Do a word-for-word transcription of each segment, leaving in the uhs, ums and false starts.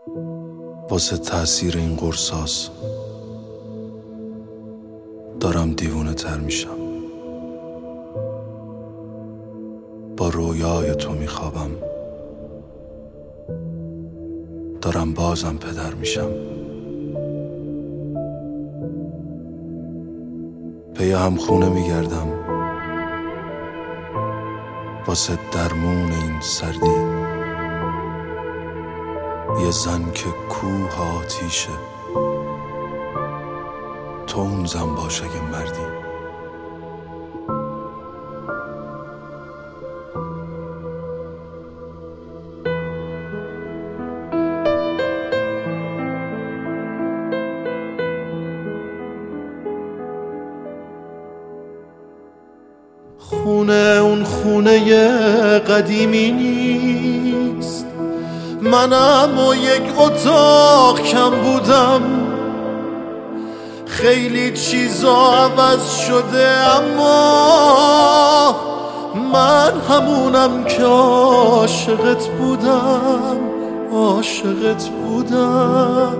واسه تأثیر این قرصاس دارم دیوونه تر میشم. با رویای تو میخوابم، دارم بازم پدر میشم. پی هم خونه میگردم واسه درمون این سردی. یه زن که کوه آتیشه، تو اون زن باش اگه مردی. خونه اون خونه قدیمی نیست، منم و یک اتاق کم بودم. خیلی چیزا عوض شده اما من همونم که عاشقت بودم، عاشقت بودم.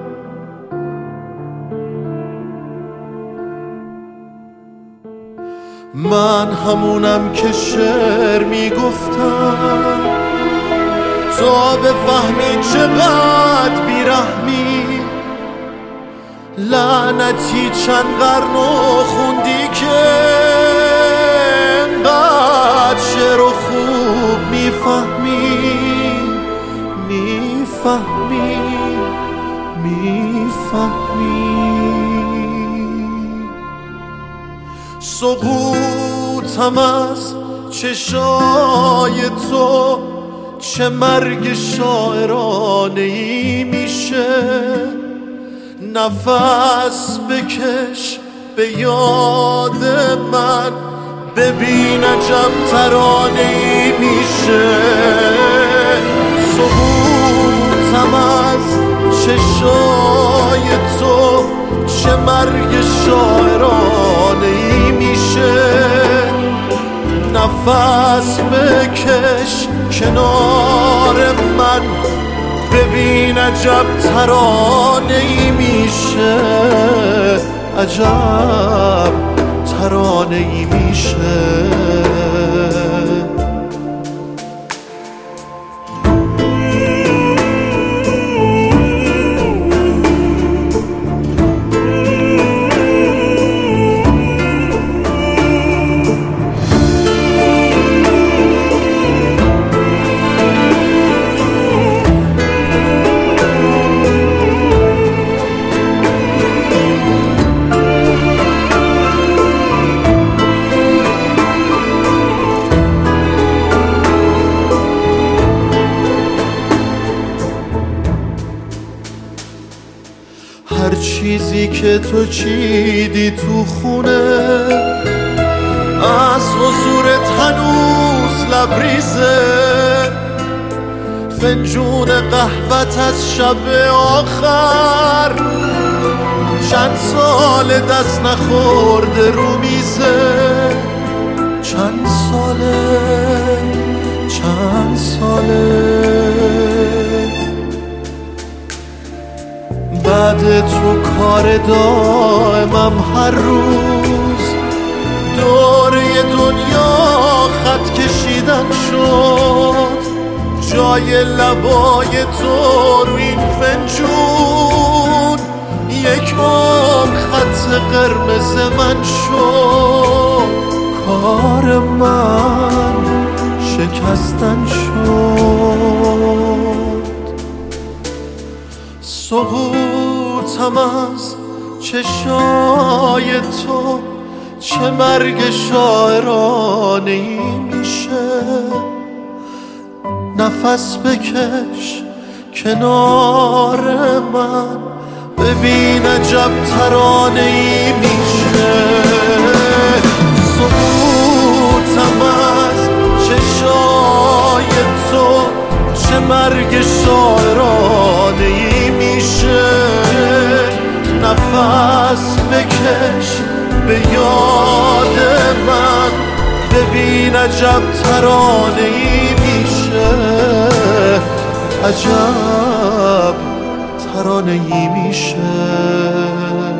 من همونم که شعر میگفتم تا بفهمی چقدر بیرحمی. لعنتی چند قرن و خوندی که انقدر شعر و خوب میفهمی، میفهمی، میفهمی. سقوطم از چشای تو چه مرگ شاعرانه ای میشه. نفس بکش به یاد من، ببین عجب ترانه ای میشه. سقوطم از چشای تو چه مرگ شاعرانه ای میشه. نفس بکش کنار من، ببین عجب ترانه ای میشه، عجب ترانه ای میشه. هر چیزی که تو چیدی تو خونه از حضورت هنوز لبریزه. فنجون قهوت از شب آخر چند سال دست نخورده رو میزه. چند ساله، چند ساله بعد تو کار دائمم هر روز دوره دنیا خط کشیدن شد. جای لبای تو رو این فنجون یک عمر خط قرمز من شد. کار من شکستن شد. سقوطم از چشای تو چه مرگ شاعرانه ای میشه. نفس بکش کنار من، ببین عجب ترانه ای میشه. سقوطم از چشای تو چه مرگ شاعرانه ای میشه. نفس بکش به یاد من، ببین عجب ترانه ای میشه، عجب ترانه ای میشه.